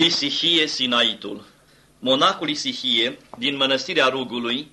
Isihie Sinaitul. Monacul Isihie din mănăstirea Rugului,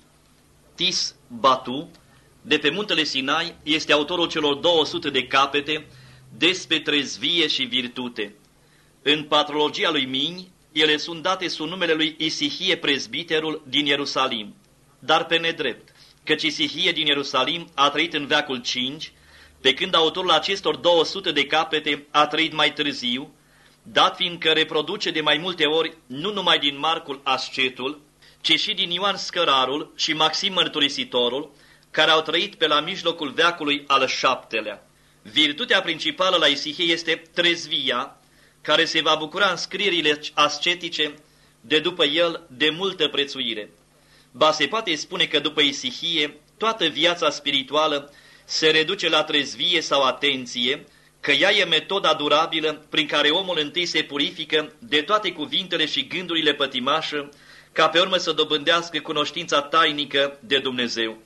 Tis Batu, de pe muntele Sinai, este autorul celor 200 de capete despre trezvie și virtute. În patrologia lui Mini, ele sunt date sub numele lui Isihie prezbiterul din Ierusalim, dar pe nedrept, căci Isihie din Ierusalim a trăit în veacul 5, pe când autorul acestor 200 de capete a trăit mai târziu, dat fiindcă reproduce de mai multe ori nu numai din Marcul Ascetul, ci și din Ioan Scărarul și Maxim Mărturisitorul, care au trăit pe la mijlocul veacului al VII-lea. Virtutea principală la Isihie este trezvia, care se va bucura în scrierile ascetice de după el de multă prețuire. Ba se poate spune că după Isihie toată viața spirituală se reduce la trezvie sau atenție, că ea e metoda durabilă prin care omul întâi se purifică de toate cuvintele și gândurile pătimașă, ca pe urmă să dobândească cunoștința tainică de Dumnezeu.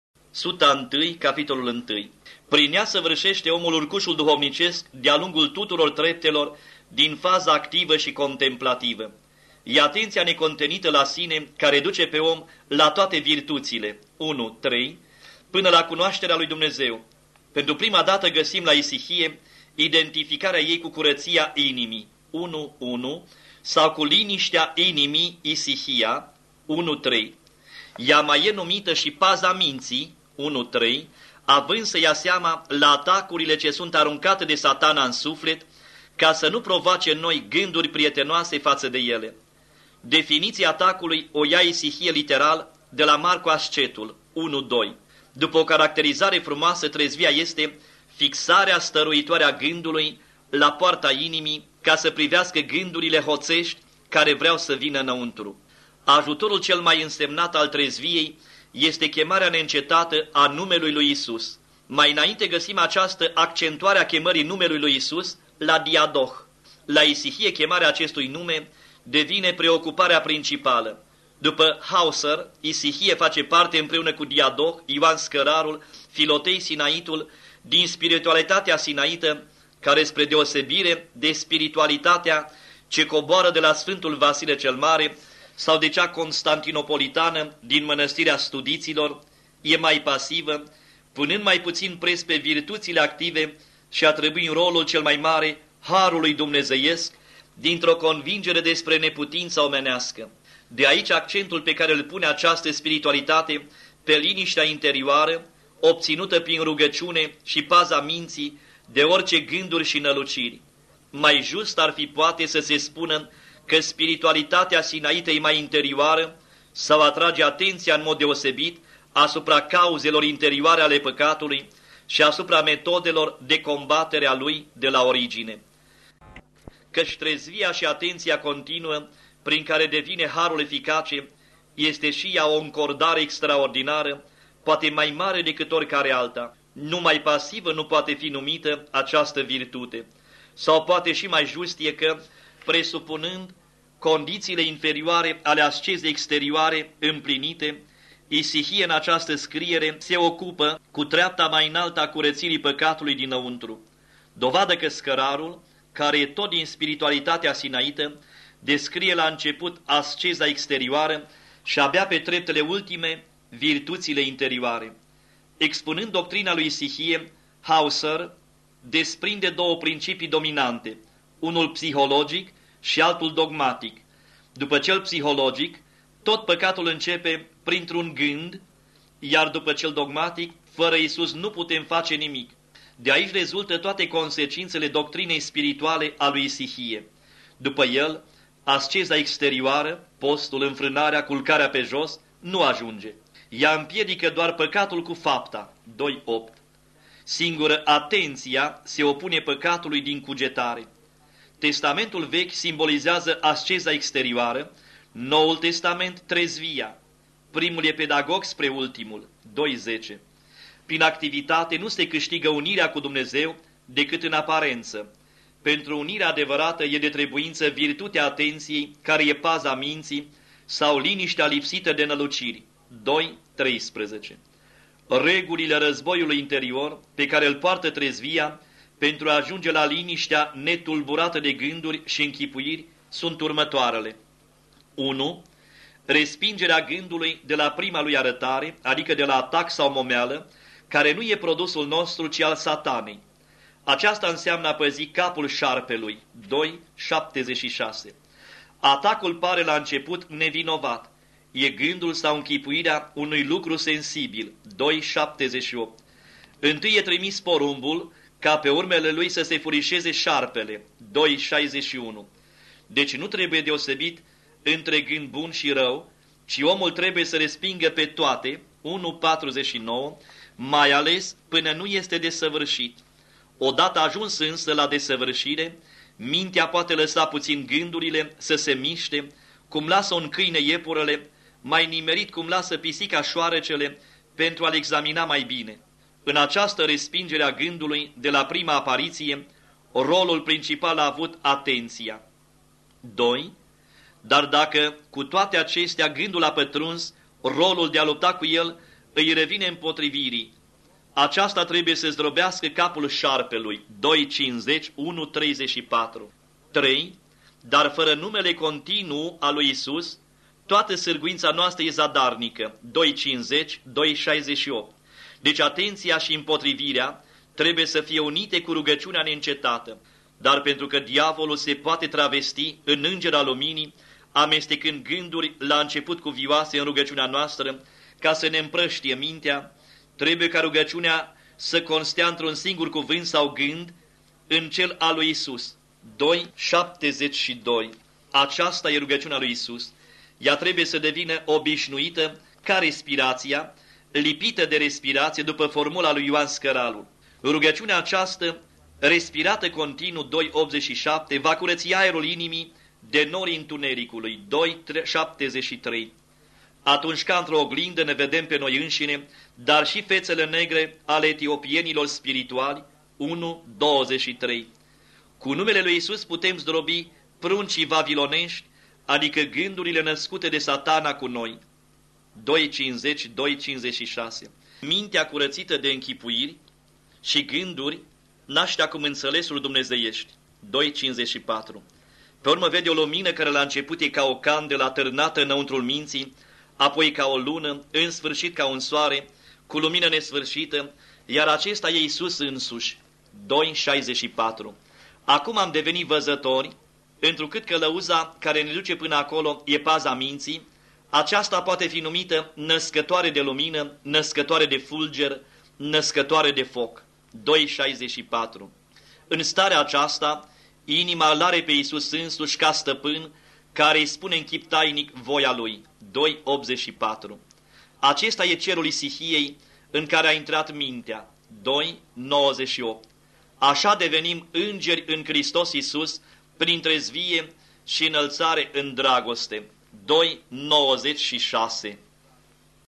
Suta 1, capitolul 1. Prin ea săvârșește omul urcușul duhovnicesc de-a lungul tuturor treptelor din faza activă și contemplativă. E atenția necontenită la sine care duce pe om la toate virtuțile, 1-3, până la cunoașterea lui Dumnezeu. Pentru prima dată găsim la Isihie identificarea ei cu curăția inimii, 1-1, sau cu liniștea inimii Isihia, 1-3. Ea mai e numită și paza minții, 1-3, având să ia seama la atacurile ce sunt aruncate de Satana în suflet, ca să nu provoace în noi gânduri prietenoase față de ele. Definiția atacului o ia Isihie literal de la Marcu Ascetul, 1-2. După o caracterizare frumoasă, trezvia este fixarea stăruitoare a gândului la poarta inimii ca să privească gândurile hoțești care vreau să vină înăuntru. Ajutorul cel mai însemnat al trezviei este chemarea neîncetată a numelui lui Isus. Mai înainte găsim această accentuare a chemării numelui lui Isus la Diadoh. La Isihie chemarea acestui nume devine preocuparea principală. După Hauser, Isihie face parte împreună cu Diadoh, Ioan Scărarul, Filotei Sinaitul, din spiritualitatea sinaită, care spre deosebire de spiritualitatea ce coboară de la Sfântul Vasile cel Mare sau de cea constantinopolitană din Mănăstirea Studiților, e mai pasivă, punând mai puțin preț pe virtuțile active și atribuind rolul cel mai mare harului dumnezeiesc dintr-o convingere despre neputința omenească. De aici accentul pe care îl pune această spiritualitate pe liniștea interioară, obținută prin rugăciune și paza minții de orice gânduri și năluciri. Mai just ar fi poate să se spună că spiritualitatea sinaită e mai interioară sau atrage atenția în mod deosebit asupra cauzelor interioare ale păcatului și asupra metodelor de combatere a lui de la origine. Căci trezvia și atenția continuă prin care devine harul eficace, este și ea o încordare extraordinară, poate mai mare decât oricare alta. Numai pasivă nu poate fi numită această virtute. Sau poate și mai just e că, presupunând condițiile inferioare ale ascezei exterioare împlinite, Isihie în această scriere se ocupă cu treapta mai înaltă a curățirii păcatului dinăuntru. Dovadă că Scărarul, care e tot din spiritualitatea sinaită, descrie la început asceza exterioară și abia pe treptele ultime virtuțile interioare. Expunând doctrina lui Isihie, Hauser desprinde două principii dominante, unul psihologic și altul dogmatic. După cel psihologic, tot păcatul începe printr-un gând, iar după cel dogmatic, fără Isus nu putem face nimic. De aici rezultă toate consecințele doctrinei spirituale a lui Isihie. După el, asceza exterioară, postul, înfrânarea, culcarea pe jos, nu ajunge. Ea împiedică doar păcatul cu fapta, 2.8. Singură atenția se opune păcatului din cugetare. Testamentul vechi simbolizează asceza exterioară, Noul Testament trezvia. Primul e pedagog spre ultimul, 2.10. Prin activitate nu se câștigă unirea cu Dumnezeu decât în aparență. Pentru unirea adevărată e de trebuință virtutea atenției, care e paza minții, sau liniștea lipsită de năluciri. 2.13. Regulile războiului interior pe care îl poartă trezvia pentru a ajunge la liniștea netulburată de gânduri și închipuiri sunt următoarele. 1. Respingerea gândului de la prima lui arătare, adică de la atac sau momeală, care nu e produsul nostru, ci al Satanei. Aceasta înseamnă a păzi capul șarpelui. 2:76. Atacul pare la început nevinovat. E gândul sau închipuirea unui lucru sensibil. 2:78. Întâi e trimis porumbul, ca pe urmele lui să se furișeze șarpele. 2:61. Deci nu trebuie deosebit între gând bun și rău, ci omul trebuie să respingă pe toate. 1:49. Mai ales până nu este desăvârșit. Odată ajuns însă la desăvârșire, mintea poate lăsa puțin gândurile să se miște, cum lasă un câine iepurele, mai nimerit cum lasă pisica șoarecele, pentru a-l examina mai bine. În această respingere a gândului de la prima apariție, rolul principal a avut atenția. 2. Dar dacă cu toate acestea gândul a pătruns, rolul de a lupta cu el îi revine împotrivirii. Aceasta trebuie să zdrobească capul șarpelui. 2:50, 1:34. 3. Dar fără numele continuu al lui Isus, toată sârguința noastră e zadarnică. 2:50, 2:68. Deci atenția și împotrivirea trebuie să fie unite cu rugăciunea neîncetată. Dar pentru că diavolul se poate travesti în înger al luminii, amestecând gânduri la început cuvioase în rugăciunea noastră, ca să ne împrăștie mintea, trebuie ca rugăciunea să constea într-un singur cuvânt sau gând, în cel al lui Isus. 2:72. Aceasta e rugăciunea lui Isus. Ea trebuie să devină obișnuită ca respirația, lipită de respirație după formula lui Ioan Scăralul. Rugăciunea aceasta, respirată continuu, 2:87, va curăți aerul inimii de norii întunericului. 2:73. Atunci ca într-o oglindă ne vedem pe noi înșine, dar și fețele negre ale etiopienilor spirituali. 1:23. Cu numele lui Isus putem zdrobi pruncii vavilonești, adică gândurile născute de Satana cu noi. 2:50, 2:56. Mintea curățită de închipuiri și gânduri naște acum înțelesul dumnezeiești. 2:54. Pe urmă vede o lumină care la început e ca o candelă atârnată înăuntrul minții, apoi ca o lună, în sfârșit ca un soare, cu lumină nesfârșită, iar acesta e Isus însuși. 2:64. Acum am devenit văzători, întrucât călăuza care ne duce până acolo e paza minții, aceasta poate fi numită născătoare de lumină, născătoare de fulger, născătoare de foc. 2:64. În starea aceasta, inima îl are pe Iisus însuși ca stăpân, care îi spune în chip tainic voia lui. 2:84. Acesta e cerul isihiei în care a intrat mintea. 2:98. Așa devenim îngeri în Hristos Iisus, prin trezvie și înălțare în dragoste. 2:96.